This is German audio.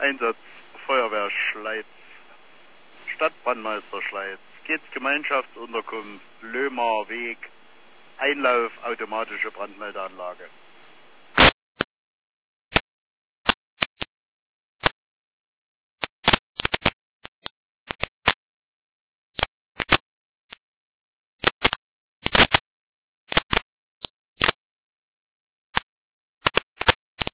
Einsatz Feuerwehr Schleiz, Stadtbrandmeister Schleiz, Kiezgemeinschaftsunterkunft, Lömer Weg, Einlauf, automatische Brandmeldeanlage.